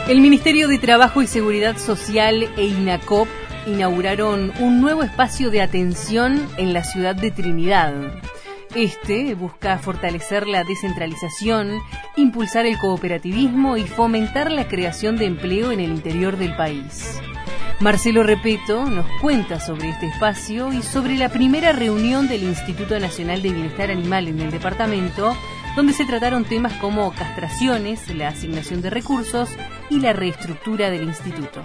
El Ministerio de Trabajo y Seguridad Social e INACOP inauguraron un nuevo espacio de atención en la ciudad de Trinidad. Este busca fortalecer la descentralización, impulsar el cooperativismo y fomentar la creación de empleo en el interior del país. Marcelo Repeto nos cuenta sobre este espacio y sobre la primera reunión del Instituto Nacional de Bienestar Animal en el departamento, donde se trataron temas como castraciones, la asignación de recursos y la reestructura del instituto.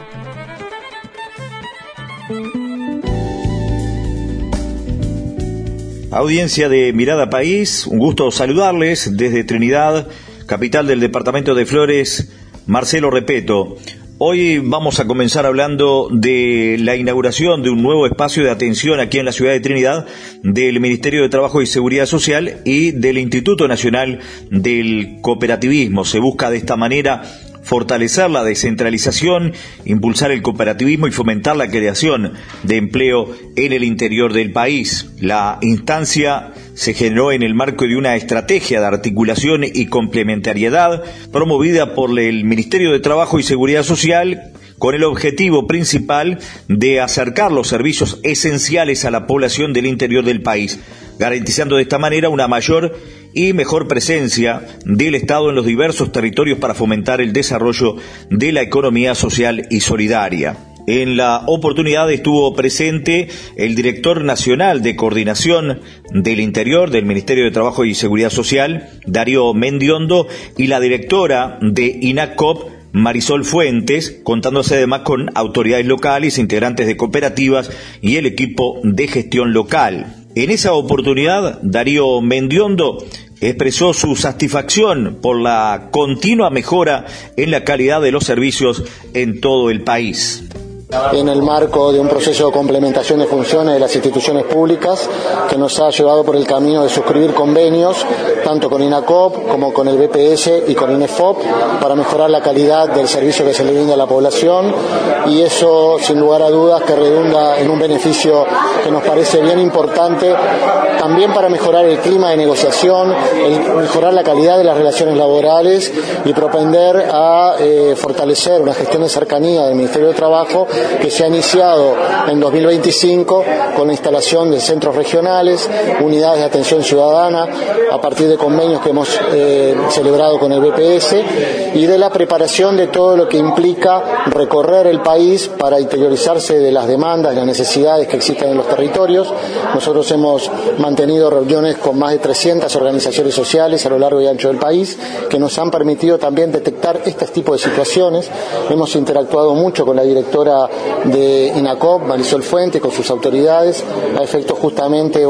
Audiencia de Mirada País, un gusto saludarles desde Trinidad, capital del departamento de Flores, Marcelo Repeto. Hoy vamos a comenzar hablando de la inauguración de un nuevo espacio de atención aquí en la ciudad de Trinidad del Ministerio de Trabajo y Seguridad Social y del Instituto Nacional del Cooperativismo. Se busca de esta manera fortalecer la descentralización, impulsar el cooperativismo y fomentar la creación de empleo en el interior del país. La instancia se generó en el marco de una estrategia de articulación y complementariedad promovida por el Ministerio de Trabajo y Seguridad Social, con el objetivo principal de acercar los servicios esenciales a la población del interior del país, garantizando de esta manera una mayor y mejor presencia del Estado en los diversos territorios para fomentar el desarrollo de la economía social y solidaria. En la oportunidad estuvo presente el director nacional de Coordinación del Interior del Ministerio de Trabajo y Seguridad Social, Darío Mendiondo, y la directora de INACOP, Marisol Fuentes, contándose además con autoridades locales, integrantes de cooperativas y el equipo de gestión local. En esa oportunidad, Darío Mendiondo expresó su satisfacción por la continua mejora en la calidad de los servicios en todo el país. En el marco de un proceso de complementación de funciones de las instituciones públicas que nos ha llevado por el camino de suscribir convenios tanto con INACOP como con el BPS y con INEFOP para mejorar la calidad del servicio que se le brinda a la población, y eso sin lugar a dudas que redunda en un beneficio que nos parece bien importante también para mejorar el clima de negociación, mejorar la calidad de las relaciones laborales y propender a fortalecer una gestión de cercanía del Ministerio de Trabajo que se ha iniciado en 2025 con la instalación de centros regionales, unidades de atención ciudadana, a partir de convenios que hemos celebrado con el BPS, y de la preparación de todo lo que implica recorrer el país para interiorizarse de las demandas y las necesidades que existen en los territorios. Nosotros hemos mantenido reuniones con más de 300 organizaciones sociales a lo largo y ancho del país que nos han permitido también detectar este tipo de situaciones. Hemos interactuado mucho con la directora de INACOP, Marisol Fuentes, con sus autoridades, a efectos justamente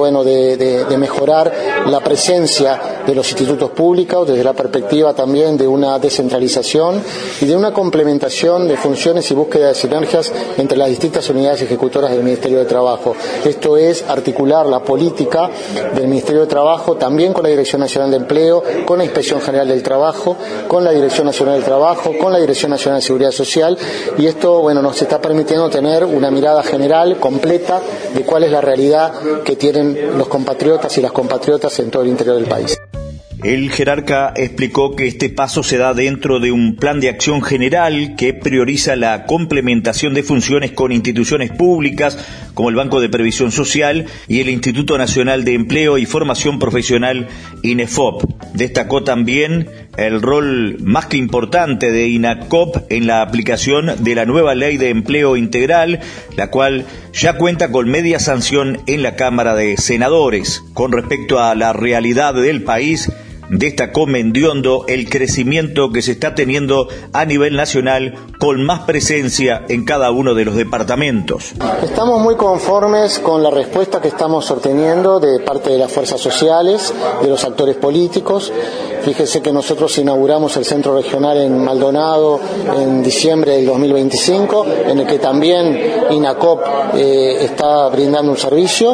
de mejorar la presencia de los institutos públicos desde la perspectiva también de una descentralización y de una complementación de funciones y búsqueda de sinergias entre las distintas unidades ejecutoras del Ministerio de Trabajo. Esto es articular la política del Ministerio de Trabajo también con la Dirección Nacional de Empleo, con la Inspección General del Trabajo, con la Dirección Nacional del Trabajo, con la Dirección Nacional de Seguridad Social, y esto nos está permitiendo tener una mirada general, completa, de cuál es la realidad que tienen los compatriotas y las compatriotas en todo el interior del país. El jerarca explicó que este paso se da dentro de un plan de acción general que prioriza la complementación de funciones con instituciones públicas como el Banco de Previsión Social y el Instituto Nacional de Empleo y Formación Profesional, INEFOP. Destacó también el rol más que importante de INACOP en la aplicación de la nueva Ley de Empleo Integral, la cual ya cuenta con media sanción en la Cámara de Senadores. Con respecto a la realidad del país, destacó Mendiondo el crecimiento que se está teniendo a nivel nacional con más presencia en cada uno de los departamentos. Estamos muy conformes con la respuesta que estamos obteniendo de parte de las fuerzas sociales, de los actores políticos. Fíjese que nosotros inauguramos el centro regional en Maldonado en diciembre del 2025, en el que también INACOP está brindando un servicio,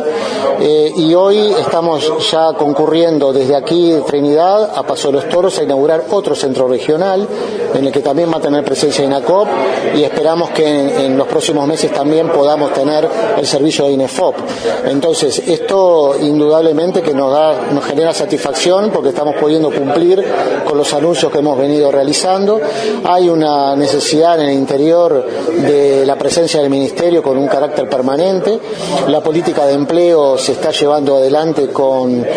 y hoy estamos ya concurriendo desde aquí de Trinidad a Paso de los Toros a inaugurar otro centro regional en el que también va a tener presencia INACOP, y esperamos que en los próximos meses también podamos tener el servicio de INEFOP. Entonces, esto indudablemente que nos genera satisfacción porque estamos pudiendo cumplir con los anuncios que hemos venido realizando. Hay una necesidad en el interior de la presencia del Ministerio con un carácter permanente. La política de empleo se está llevando adelante con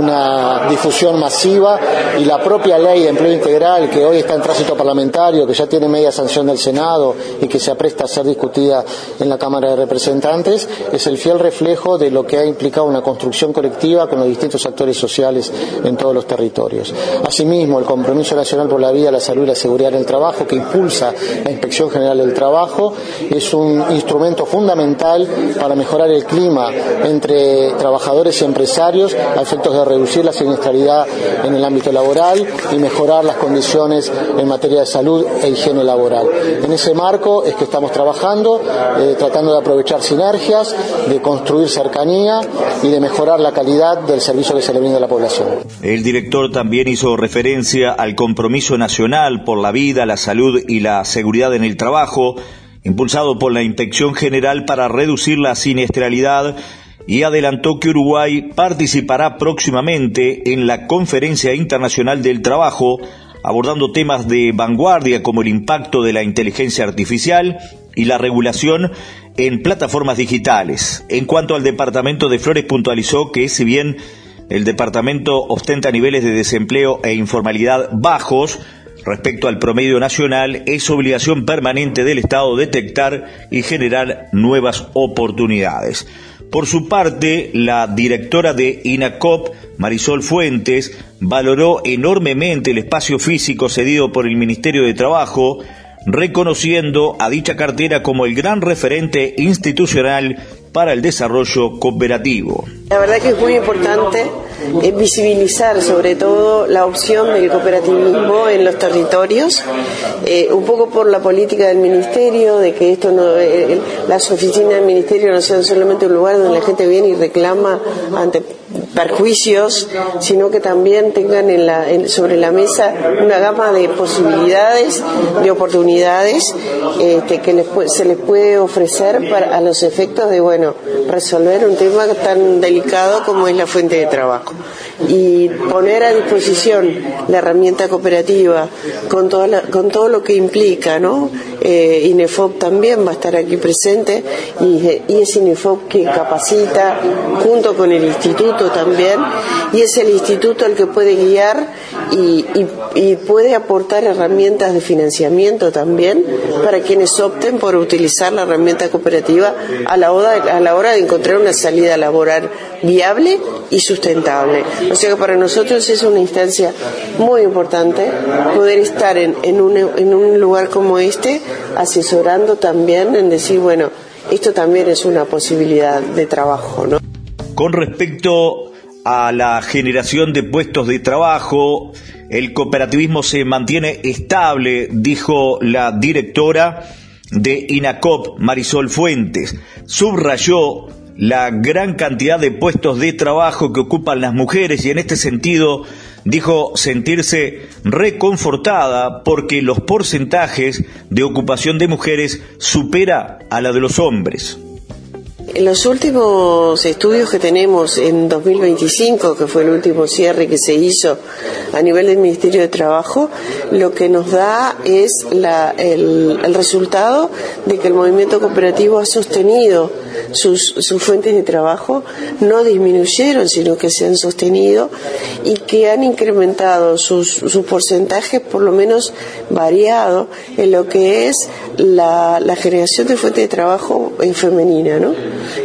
una difusión masiva, y la propia ley de empleo integral, que hoy está en tránsito parlamentario, que ya tiene media sanción del Senado y que se apresta a ser discutida en la Cámara de Representantes, es el fiel reflejo de lo que ha implicado una construcción colectiva con los distintos actores sociales en todos los territorios. Asimismo, el Compromiso Nacional por la Vida, la Salud y la Seguridad en el Trabajo, que impulsa la Inspección General del Trabajo, es un instrumento fundamental para mejorar el clima entre trabajadores y empresarios a efectos de reducir la siniestralidad en el ámbito laboral y mejorar las condiciones en materia de salud e higiene laboral. En ese marco es que estamos trabajando, tratando de aprovechar sinergias, de construir cercanía y de mejorar la calidad del servicio que se le brinda a la población. El director también hizo referencia al Compromiso Nacional por la Vida, la Salud y la Seguridad en el Trabajo, impulsado por la Inspección General para reducir la siniestralidad, y adelantó que Uruguay participará próximamente en la Conferencia Internacional del Trabajo, abordando temas de vanguardia como el impacto de la inteligencia artificial y la regulación en plataformas digitales. En cuanto al departamento de Flores, puntualizó que si bien el departamento ostenta niveles de desempleo e informalidad bajos respecto al promedio nacional, es obligación permanente del Estado detectar y generar nuevas oportunidades. Por su parte, la directora de INACOP, Marisol Fuentes, valoró enormemente el espacio físico cedido por el Ministerio de Trabajo, reconociendo a dicha cartera como el gran referente institucional para el desarrollo cooperativo. La verdad que es muy importante visibilizar sobre todo la opción del cooperativismo en los territorios, un poco por la política del Ministerio, de que esto no, las oficinas del Ministerio no sean solamente un lugar donde la gente viene y reclama ante perjuicios, sino que también tengan sobre la mesa una gama de posibilidades, de oportunidades que se les puede ofrecer a los efectos de resolver un tema tan delicado como es la fuente de trabajo, y poner a disposición la herramienta cooperativa con todo lo que implica, ¿no? INEFOP también va a estar aquí presente, y es INEFOP que capacita junto con el instituto también, y es el instituto el que puede guiar y puede aportar herramientas de financiamiento también para quienes opten por utilizar la herramienta cooperativa a la hora de encontrar una salida laboral viable y sustentable. O sea que para nosotros es una instancia muy importante poder estar en un lugar como este, asesorando también en decir, esto también es una posibilidad de trabajo, ¿no? Con respecto a la generación de puestos de trabajo, el cooperativismo se mantiene estable, dijo la directora de INACOP, Marisol Fuentes. Subrayó la gran cantidad de puestos de trabajo que ocupan las mujeres, y en este sentido dijo sentirse reconfortada porque los porcentajes de ocupación de mujeres supera a la de los hombres. En los últimos estudios que tenemos en 2025, que fue el último cierre que se hizo a nivel del Ministerio de Trabajo, lo que nos da es el resultado de que el movimiento cooperativo ha sostenido sus fuentes de trabajo, no disminuyeron, sino que se han sostenido, y que han incrementado sus porcentajes, por lo menos variado, en lo que es la generación de fuentes de trabajo femenina, ¿no?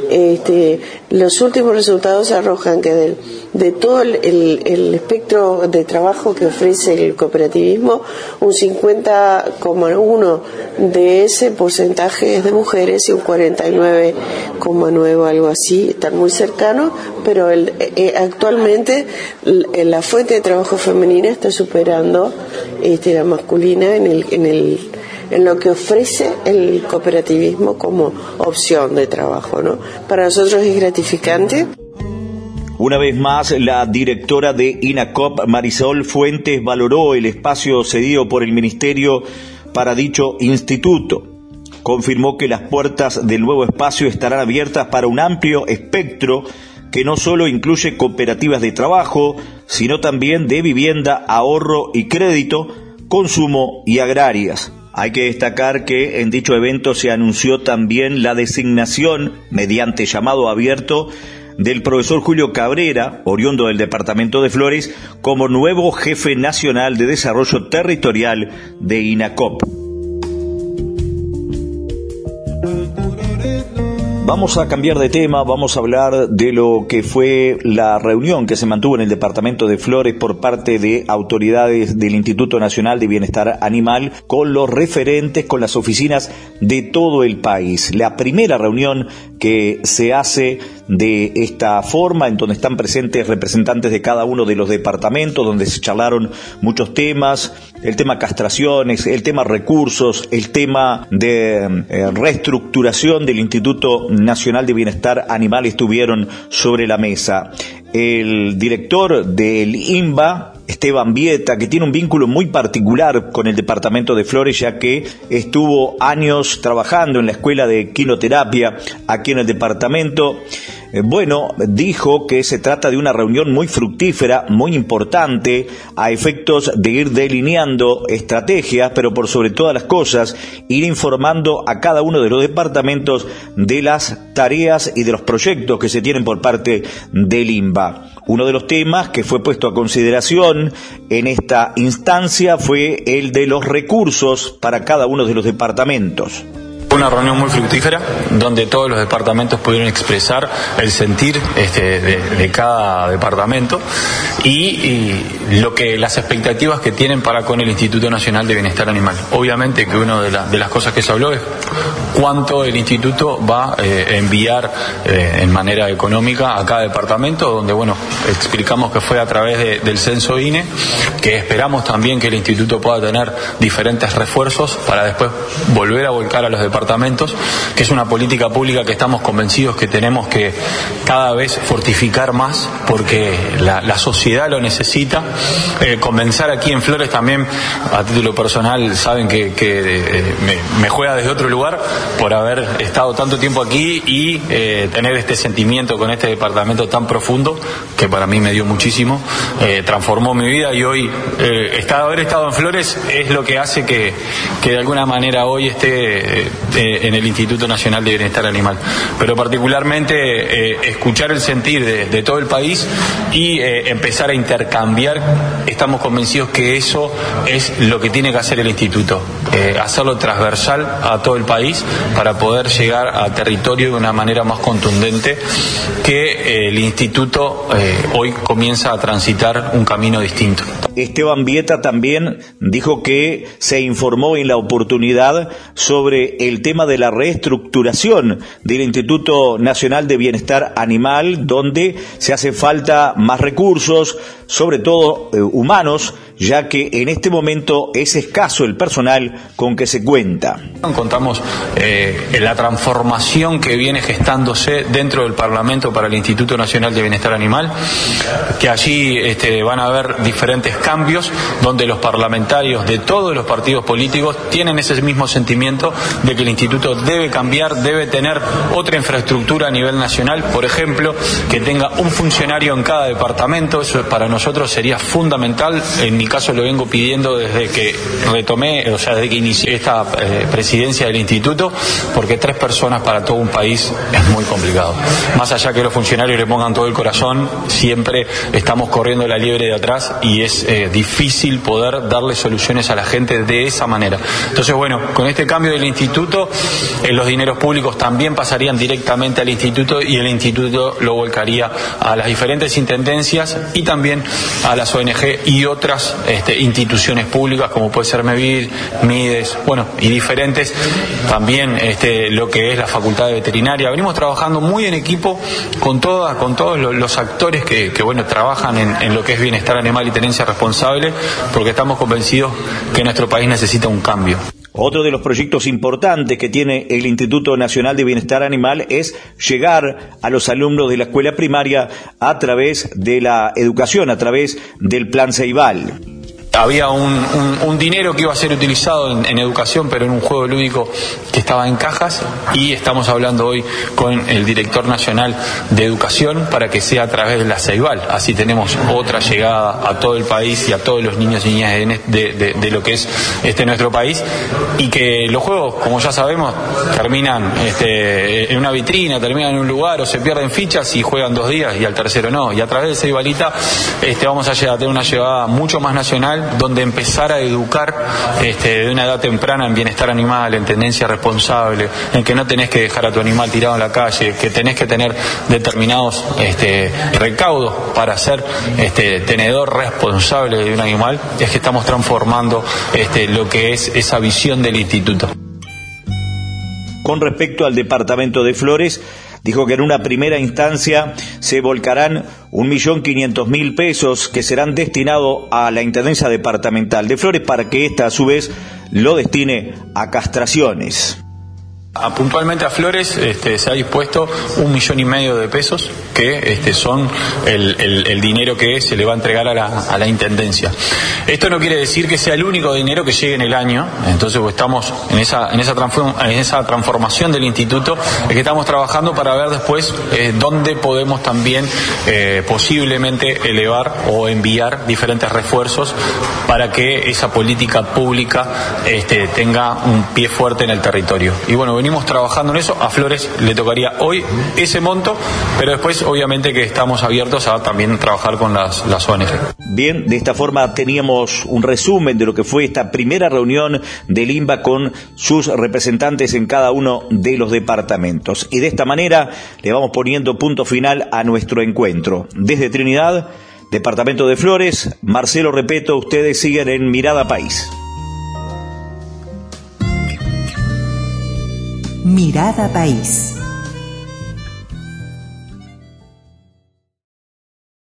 Los últimos resultados arrojan que de todo el espectro de trabajo que ofrece el cooperativismo, un 50,1% de ese porcentaje es de mujeres y un 49,9%, algo así, están muy cercanos, pero actualmente la fuente de trabajo femenina está superando la masculina en lo que ofrece el cooperativismo como opción de trabajo, ¿no? Para nosotros es gratificante. Una vez más, la directora de INACOP, Marisol Fuentes, valoró el espacio cedido por el Ministerio para dicho instituto. Confirmó que las puertas del nuevo espacio estarán abiertas para un amplio espectro que no solo incluye cooperativas de trabajo, sino también de vivienda, ahorro y crédito, consumo y agrarias. Hay que destacar que en dicho evento se anunció también la designación, mediante llamado abierto, del profesor Julio Cabrera, oriundo del departamento de Flores, como nuevo jefe nacional de desarrollo territorial de INACOP. Vamos a cambiar de tema, vamos a hablar de lo que fue la reunión que se mantuvo en el departamento de Flores por parte de autoridades del Instituto Nacional de Bienestar Animal con los referentes, con las oficinas de todo el país. La primera reunión que se hace de esta forma, en donde están presentes representantes de cada uno de los departamentos, donde se charlaron muchos temas, el tema castraciones, el tema recursos, el tema de reestructuración del Instituto Nacional de Bienestar Animal estuvieron sobre la mesa. El director del INBA, Esteban Vieta, que tiene un vínculo muy particular con el departamento de Flores, ya que estuvo años trabajando en la escuela de quinoterapia aquí en el departamento, dijo que se trata de una reunión muy fructífera, muy importante, a efectos de ir delineando estrategias, pero por sobre todas las cosas, ir informando a cada uno de los departamentos de las tareas y de los proyectos que se tienen por parte del INBA. Uno de los temas que fue puesto a consideración en esta instancia fue el de los recursos para cada uno de los departamentos. Una reunión muy fructífera donde todos los departamentos pudieron expresar el sentir de cada departamento y las expectativas que tienen para con el Instituto Nacional de Bienestar Animal. Obviamente que una de las cosas que se habló es cuánto el instituto va a enviar en manera económica a cada departamento, donde explicamos que fue a través del censo INE, que esperamos también que el instituto pueda tener diferentes refuerzos para después volver a volcar a los departamentos, que es una política pública que estamos convencidos que tenemos que cada vez fortificar más, porque la sociedad lo necesita. Comenzar aquí en Flores también, a título personal, saben que me juega desde otro lugar por haber estado tanto tiempo aquí y tener este sentimiento con este departamento tan profundo, que para mí me dio muchísimo, transformó mi vida, y hoy haber estado en Flores es lo que hace que de alguna manera hoy esté en el Instituto Nacional de Bienestar Animal, pero particularmente escuchar el sentir de todo el país y empezar a intercambiar. Estamos convencidos que eso es lo que tiene que hacer el instituto, hacerlo transversal a todo el país para poder llegar a territorio de una manera más contundente, que el instituto hoy comienza a transitar un camino distinto. Esteban Vieta también dijo que se informó en la oportunidad sobre el tema de la reestructuración del Instituto Nacional de Bienestar Animal, donde se hace falta más recursos, sobre todo humanos, ya que en este momento es escaso el personal con que se cuenta. Contamos en la transformación que viene gestándose dentro del Parlamento para el Instituto Nacional de Bienestar Animal, que allí van a haber diferentes cambios, donde los parlamentarios de todos los partidos políticos tienen ese mismo sentimiento de que el instituto debe cambiar, debe tener otra infraestructura a nivel nacional, por ejemplo, que tenga un funcionario en cada departamento. Eso para nosotros sería fundamental. En mi caso lo vengo pidiendo desde que desde que inicié esta presidencia del instituto, porque 3 personas para todo un país es muy complicado. Más allá que los funcionarios le pongan todo el corazón, siempre estamos corriendo la liebre de atrás y es difícil poder darle soluciones a la gente de esa manera. Entonces, con este cambio del instituto, los dineros públicos también pasarían directamente al instituto y el instituto lo volcaría a las diferentes intendencias y también a las ONG y otras instituciones públicas, como puede ser MEVID, MIDES, y diferentes, también lo que es la Facultad de Veterinaria. Venimos trabajando muy en equipo con todos los actores que trabajan en lo que es bienestar animal y tenencia responsable, porque estamos convencidos que nuestro país necesita un cambio. Otro de los proyectos importantes que tiene el Instituto Nacional de Bienestar Animal es llegar a los alumnos de la escuela primaria a través de la educación, a través del Plan Ceibal. Había un dinero que iba a ser utilizado en educación, pero en un juego lúdico que estaba en cajas, y estamos hablando hoy con el director nacional de educación para que sea a través de la Ceibal. Así tenemos otra llegada a todo el país y a todos los niños y niñas de lo que es nuestro país, y que los juegos, como ya sabemos, terminan en una vitrina, terminan en un lugar o se pierden fichas y juegan 2 días y al tercero no. Y a través de Ceibalita vamos a tener una llegada mucho más nacional, donde empezar a educar de una edad temprana en bienestar animal, en tendencia responsable, en que no tenés que dejar a tu animal tirado en la calle, que tenés que tener determinados recaudos para ser tenedor responsable de un animal. Es que estamos transformando lo que es esa visión del instituto. Con respecto al departamento de Flores, dijo que en una primera instancia se volcarán 1.500.000 pesos que serán destinados a la Intendencia Departamental de Flores para que ésta a su vez lo destine a castraciones. Puntualmente a Flores se ha dispuesto 1,5 millones de pesos que son el dinero que se le va a entregar a la Intendencia. Esto no quiere decir que sea el único dinero que llegue en el año, entonces estamos en esa transformación del instituto, es que estamos trabajando para ver después dónde podemos también posiblemente elevar o enviar diferentes refuerzos para que esa política pública tenga un pie fuerte en el territorio. Y bueno, venimos trabajando en eso. A Flores le tocaría hoy ese monto, pero después obviamente que estamos abiertos a también trabajar con las ONG. Bien, de esta forma teníamos un resumen de lo que fue esta primera reunión del INBA con sus representantes en cada uno de los departamentos. Y de esta manera le vamos poniendo punto final a nuestro encuentro. Desde Trinidad, departamento de Flores, Marcelo Repeto, ustedes siguen en Mirada País. Mirada País.